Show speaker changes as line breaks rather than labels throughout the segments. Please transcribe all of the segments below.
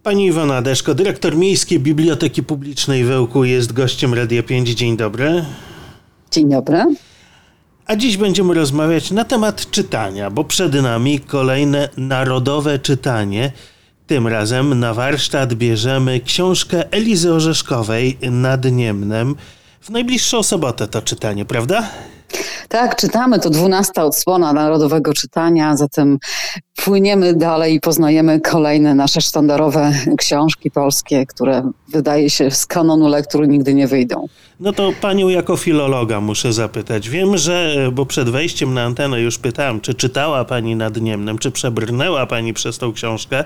Pani Iwona Deszko, dyrektor Miejskiej Biblioteki Publicznej w Ełku, jest gościem Radia 5. Dzień dobry.
Dzień dobry.
A dziś będziemy rozmawiać na temat czytania, bo przed nami kolejne narodowe czytanie. Tym razem na warsztat bierzemy książkę Elizy Orzeszkowej Nad Niemnem. W najbliższą sobotę to czytanie, prawda?
Tak, czytamy, to 12. odsłona narodowego czytania, zatem płyniemy dalej i poznajemy kolejne nasze sztandarowe książki polskie, które wydaje się z kanonu lektur nigdy nie wyjdą.
No to panią jako filologa muszę zapytać. Wiem, że, bo przed wejściem na antenę już pytałem, czy czytała pani Nad Niemnem, czy przebrnęła pani przez tą książkę.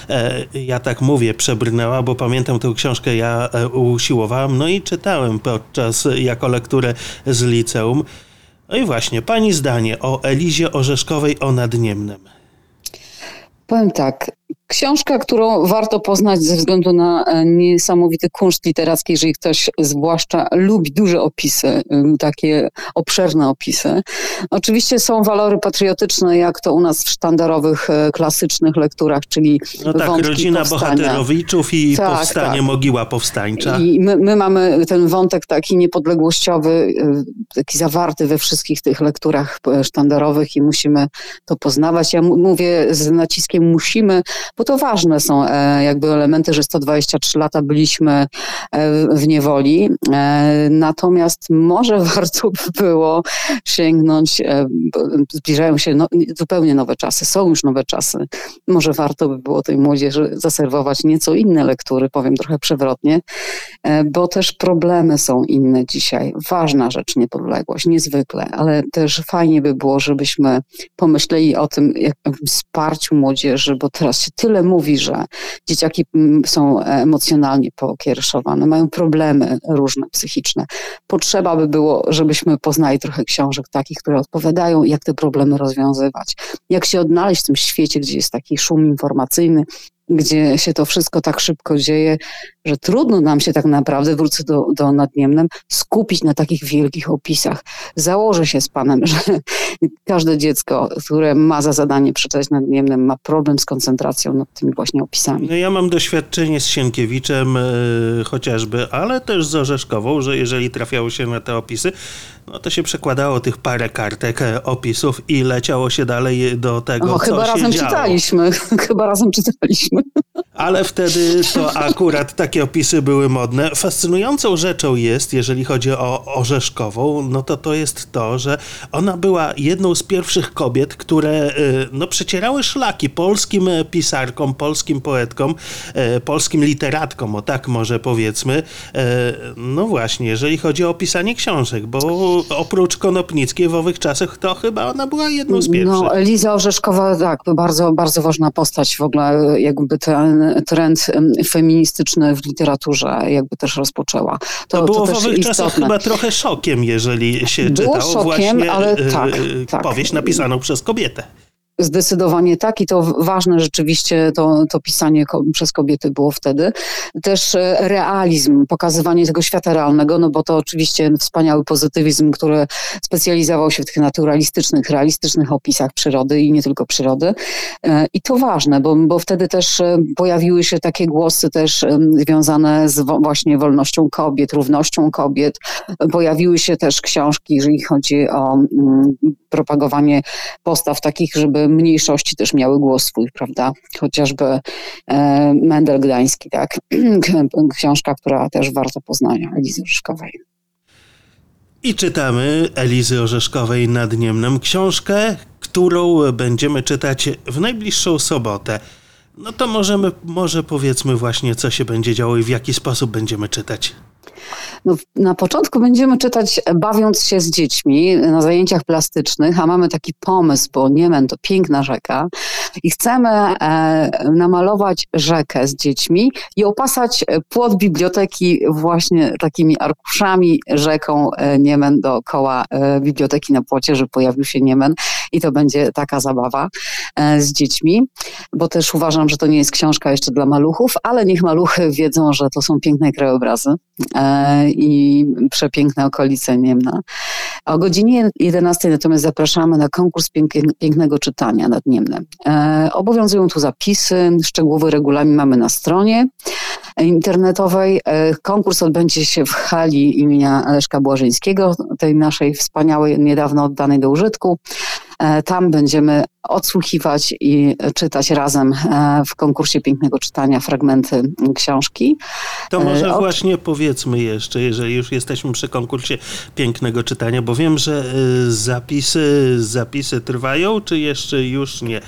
Ja tak mówię, przebrnęła, bo pamiętam tę książkę, ja usiłowałem, no i czytałem jako lekturę z liceum. No i właśnie, pani zdanie o Elizie Orzeszkowej o Nad Niemnem.
Powiem tak, książka, którą warto poznać ze względu na niesamowity kunszt literacki, jeżeli ktoś zwłaszcza lubi duże opisy, takie obszerne opisy. Oczywiście są walory patriotyczne, jak to u nas w sztandarowych, klasycznych lekturach, czyli
no tak,
wątki
rodzina
powstania.
Bohaterowiczów i
tak,
powstanie,
tak.
Mogiła powstańcza.
I my mamy ten wątek taki niepodległościowy, taki zawarty we wszystkich tych lekturach sztandarowych i musimy to poznawać. Ja mówię z naciskiem musimy, bo to ważne są jakby elementy, że 123 lata byliśmy w niewoli. Natomiast może warto by było sięgnąć, zbliżają się zupełnie nowe czasy, są już nowe czasy. Może warto by było tej młodzieży zaserwować nieco inne lektury, powiem trochę przewrotnie, bo też problemy są inne dzisiaj. Ważna rzecz, niepodległość, niezwykle, ale też fajnie by było, żebyśmy pomyśleli o tym jakimś wsparciu młodzieży, bo teraz się tyle mówi, że dzieciaki są emocjonalnie pokiereszowane, mają problemy różne psychiczne. Potrzeba by było, żebyśmy poznali trochę książek takich, które odpowiadają, jak te problemy rozwiązywać. Jak się odnaleźć w tym świecie, gdzie jest taki szum informacyjny, gdzie się to wszystko tak szybko dzieje, że trudno nam się tak naprawdę, wrócę do Nad Niemnem, skupić na takich wielkich opisach. Założę się z panem, że każde dziecko, które ma za zadanie przeczytać Nad Niemnem, ma problem z koncentracją nad tymi właśnie opisami.
No ja mam doświadczenie z Sienkiewiczem chociażby, ale też z Orzeszkową, że jeżeli trafiało się na te opisy, no to się przekładało tych parę kartek opisów i leciało się dalej do tego, co
chyba
się
razem
działo.
Chyba razem czytaliśmy.
Ale wtedy to akurat takie opisy były modne. Fascynującą rzeczą jest, jeżeli chodzi o Orzeszkową, no to jest to, że ona była jedną z pierwszych kobiet, które przecierały szlaki polskim pisarkom, polskim poetkom, polskim literatkom, o tak może powiedzmy. No właśnie, jeżeli chodzi o pisanie książek, bo oprócz Konopnickiej w owych czasach to chyba ona była jedną z pierwszych.
No, Eliza Orzeszkowa, tak, bardzo, bardzo ważna postać w ogóle, jakby ten trend feministyczny w literaturze jakby też rozpoczęła.
To było
też
w owych
istotne.
czasach chyba trochę szokiem, jeżeli się
Było
czytało
szokiem,
właśnie
ale tak.
powieść napisaną przez kobietę.
Zdecydowanie tak i to ważne rzeczywiście to pisanie przez kobiety było wtedy. Też realizm, pokazywanie tego świata realnego, no bo to oczywiście wspaniały pozytywizm, który specjalizował się w tych naturalistycznych, realistycznych opisach przyrody i nie tylko przyrody. I to ważne, bo wtedy też pojawiły się takie głosy też związane z właśnie wolnością kobiet, równością kobiet. Pojawiły się też książki, jeżeli chodzi o propagowanie postaw takich, żeby mniejszości też miały głos swój, prawda? Chociażby Mendel Gdański, tak? Książka, która też warto poznania, Elizy Orzeszkowej.
I czytamy Elizy Orzeszkowej Nad Niemnem, książkę, którą będziemy czytać w najbliższą sobotę. No to może powiedzmy właśnie, co się będzie działo i w jaki sposób będziemy czytać.
No, na początku będziemy czytać bawiąc się z dziećmi na zajęciach plastycznych, a mamy taki pomysł, bo Niemen to piękna rzeka i chcemy namalować rzekę z dziećmi i opasać płot biblioteki właśnie takimi arkuszami, rzeką Niemen dookoła biblioteki na płocie, że pojawił się Niemen i to będzie taka zabawa z dziećmi, bo też uważam, że to nie jest książka jeszcze dla maluchów, ale niech maluchy wiedzą, że to są piękne krajobrazy i przepiękne okolice Niemna. O godzinie 11 natomiast zapraszamy na konkurs pięknego czytania nad Niemnem. Obowiązują tu zapisy, szczegółowy regulamin mamy na stronie internetowej. Konkurs odbędzie się w hali imienia Leszka Błażyńskiego, tej naszej wspaniałej, niedawno oddanej do użytku. Tam będziemy odsłuchiwać i czytać razem w konkursie pięknego czytania fragmenty książki.
To może właśnie powiedzmy jeszcze, jeżeli już jesteśmy przy konkursie pięknego czytania, bo wiem, że zapisy trwają, czy jeszcze już nie?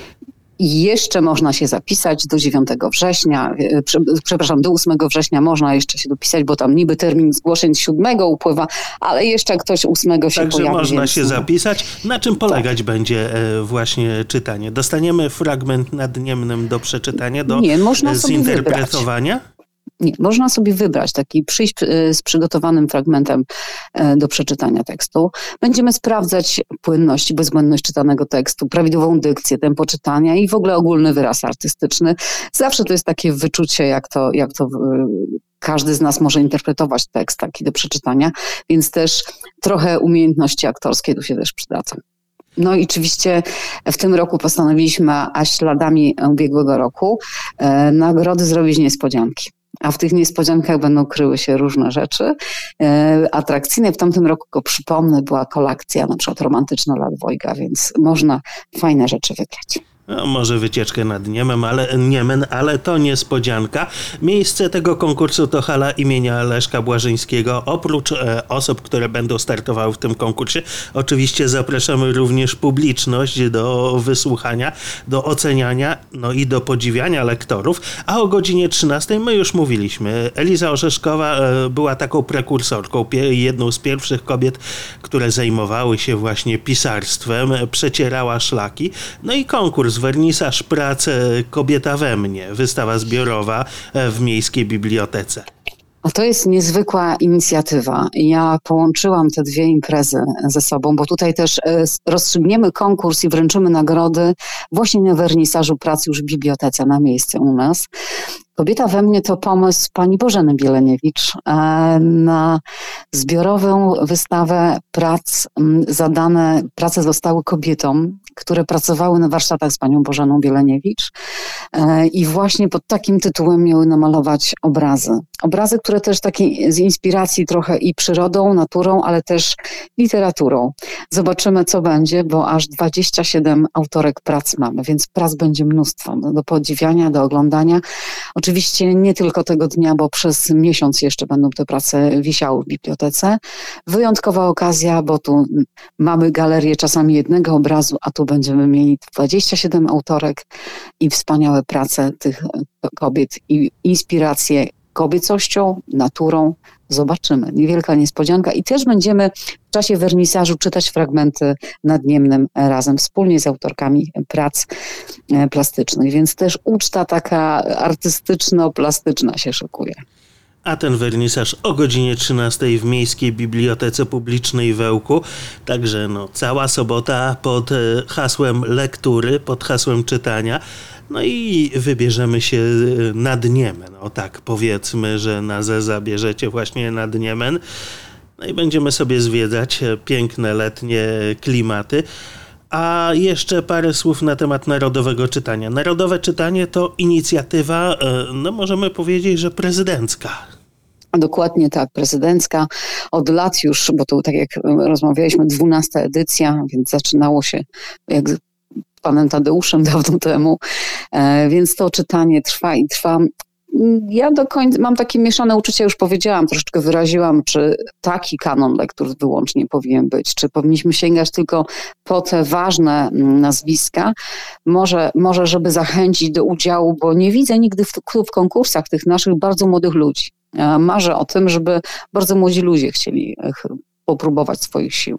Jeszcze można się zapisać do 9 września, do 8 września można jeszcze się dopisać, bo tam niby termin zgłoszeń 7 upływa, ale jeszcze ktoś 8 się
Także
pojawi.
Także można
więc...
się zapisać. Na czym polegać będzie właśnie czytanie? Dostaniemy fragment nad Niemnem do przeczytania, do zinterpretowania?
Nie, można sobie wybrać, przyjść z przygotowanym fragmentem do przeczytania tekstu. Będziemy sprawdzać płynność i bezbłędność czytanego tekstu, prawidłową dykcję, tempo czytania i w ogóle ogólny wyraz artystyczny. Zawsze to jest takie wyczucie, jak to każdy z nas może interpretować tekst taki do przeczytania, więc też trochę umiejętności aktorskie tu się też przydadzą. No i oczywiście w tym roku postanowiliśmy, a śladami ubiegłego roku, nagrody zrobić niespodzianki. A w tych niespodziankach będą kryły się różne rzeczy atrakcyjne. W tamtym roku, przypomnę, była kolekcja na przykład romantyczna dla dwojga, więc można fajne rzeczy wygrać.
No, może wycieczkę nad Niemen, ale to niespodzianka. Miejsce tego konkursu to hala imienia Leszka Błażyńskiego. Oprócz osób, które będą startowały w tym konkursie, oczywiście zapraszamy również publiczność do wysłuchania, do oceniania, no i do podziwiania lektorów. A o godzinie 13 my już mówiliśmy. Eliza Orzeszkowa była taką prekursorką, jedną z pierwszych kobiet, które zajmowały się właśnie pisarstwem, przecierała szlaki. No i konkurs, wernisaż prac Kobieta we mnie, wystawa zbiorowa w Miejskiej Bibliotece.
A to jest niezwykła inicjatywa. Ja połączyłam te dwie imprezy ze sobą, bo tutaj też rozstrzygniemy konkurs i wręczymy nagrody właśnie na wernisażu pracy już w bibliotece na miejsce u nas. Kobieta we mnie to pomysł pani Bożeny Bieleniewicz na zbiorową wystawę prac. Prace zostały kobietom, które pracowały na warsztatach z panią Bożeną Bieleniewicz i właśnie pod takim tytułem miały namalować obrazy. Obrazy, które też takie z inspiracji trochę i przyrodą, naturą, ale też literaturą. Zobaczymy, co będzie, bo aż 27 autorek prac mamy, więc prac będzie mnóstwo do podziwiania, do oglądania. Oczywiście nie tylko tego dnia, bo przez miesiąc jeszcze będą te prace wisiały w bibliotece. Wyjątkowa okazja, bo tu mamy galerię czasami jednego obrazu, a tu będziemy mieli 27 autorek i wspaniałe prace tych kobiet i inspiracje kobiecością, naturą. Zobaczymy. Niewielka niespodzianka. I też będziemy w czasie wernisażu czytać fragmenty nad Niemnem razem, wspólnie z autorkami prac plastycznych. Więc też uczta taka artystyczno-plastyczna się szykuje.
A ten wernisaż o godzinie 13 w Miejskiej Bibliotece Publicznej w Ełku. Także cała sobota pod hasłem lektury, pod hasłem czytania. No i wybierzemy się nad Niemen. O tak powiedzmy, że nazwę zabierzecie właśnie nad Niemen. No i będziemy sobie zwiedzać piękne letnie klimaty. A jeszcze parę słów na temat Narodowego Czytania. Narodowe Czytanie to inicjatywa, możemy powiedzieć, że prezydencka.
Dokładnie tak, prezydencka. Od lat już, bo to tak jak rozmawialiśmy, 12. edycja, więc zaczynało się jak z panem Tadeuszem dawno temu, więc to czytanie trwa i trwa. Ja do końca mam takie mieszane uczucia, już powiedziałam, troszeczkę wyraziłam, czy taki kanon lektur wyłącznie powinien być, czy powinniśmy sięgać tylko po te ważne nazwiska, może żeby zachęcić do udziału, bo nie widzę nigdy w konkursach tych naszych bardzo młodych ludzi. Marzę o tym, żeby bardzo młodzi ludzie chcieli popróbować swoich sił.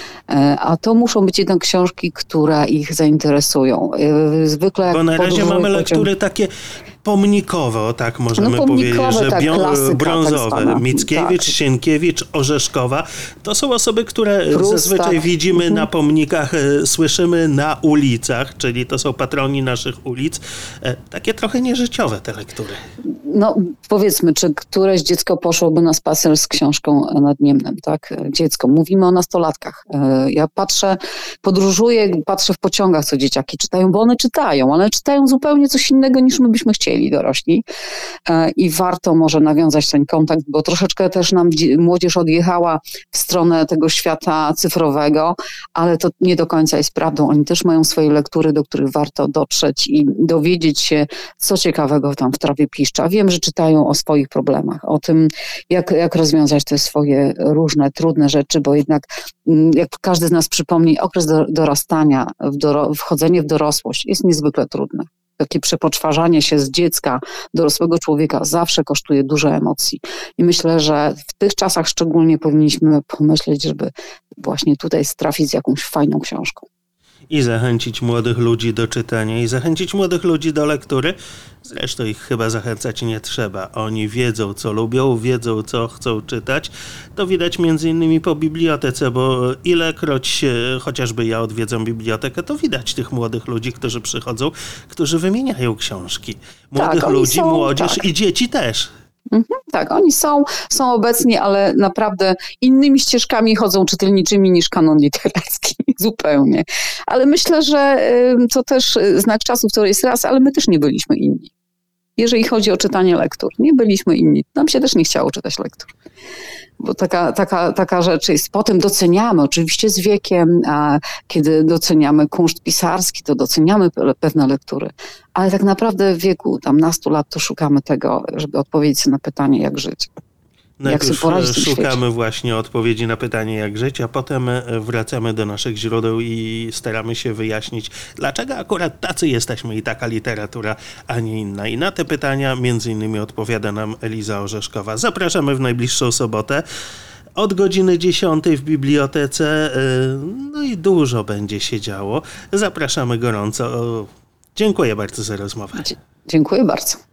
A to muszą być jednak książki, które ich zainteresują. Zwykle
bo na razie mamy lektury takie pomnikowe, o tak możemy powiedzieć, że
klasyka,
brązowe. Tak Mickiewicz, tak. Sienkiewicz, Orzeszkowa. To są osoby, które Prus, zazwyczaj widzimy na pomnikach, słyszymy na ulicach, czyli to są patroni naszych ulic. Takie trochę nieżyciowe te lektury.
No powiedzmy, czy któreś dziecko poszłoby na spacer z książką nad Niemnem, tak? Dziecko. Mówimy o nastolatkach. Ja podróżuję, patrzę w pociągach, co dzieciaki czytają, bo one czytają, ale czytają zupełnie coś innego niż my byśmy chcieli, dorośli. I warto może nawiązać ten kontakt, bo troszeczkę też nam młodzież odjechała w stronę tego świata cyfrowego, ale to nie do końca jest prawdą. Oni też mają swoje lektury, do których warto dotrzeć i dowiedzieć się, co ciekawego tam w trawie piszcza. Wiem, że czytają o swoich problemach, o tym, jak rozwiązać te swoje różne, trudne rzeczy, bo jednak, jak każdy z nas przypomni, okres dorastania, wchodzenie w dorosłość jest niezwykle trudne. Takie przepoczwarzanie się z dziecka, dorosłego człowieka zawsze kosztuje dużo emocji. I myślę, że w tych czasach szczególnie powinniśmy pomyśleć, żeby właśnie tutaj trafić z jakąś fajną książką.
I zachęcić młodych ludzi do czytania, i zachęcić młodych ludzi do lektury. Zresztą ich chyba zachęcać nie trzeba. Oni wiedzą, co lubią, wiedzą, co chcą czytać. To widać między innymi po bibliotece, bo ilekroć chociażby ja odwiedzam bibliotekę, to widać tych młodych ludzi, którzy przychodzą, którzy wymieniają książki. Młodych ludzi, młodzież i dzieci też.
Tak, oni są obecni, ale naprawdę innymi ścieżkami chodzą czytelniczymi niż kanon literacki, zupełnie. Ale myślę, że to też znak czasów, to jest raz, ale my też nie byliśmy inni. Jeżeli chodzi o czytanie lektur, nie byliśmy inni. Nam się też nie chciało czytać lektur. Bo taka rzecz jest. Potem doceniamy, oczywiście z wiekiem, a kiedy doceniamy kunszt pisarski, to doceniamy pewne lektury. Ale tak naprawdę w wieku tam nastu lat to szukamy tego, żeby odpowiedzieć sobie na pytanie, jak żyć.
Najpierw szukamy właśnie odpowiedzi na pytanie, jak żyć, a potem wracamy do naszych źródeł i staramy się wyjaśnić, dlaczego akurat tacy jesteśmy i taka literatura, a nie inna. I na te pytania między innymi odpowiada nam Eliza Orzeszkowa. Zapraszamy w najbliższą sobotę od godziny 10 w bibliotece. No i dużo będzie się działo. Zapraszamy gorąco. Dziękuję bardzo za rozmowę.
Dziękuję bardzo.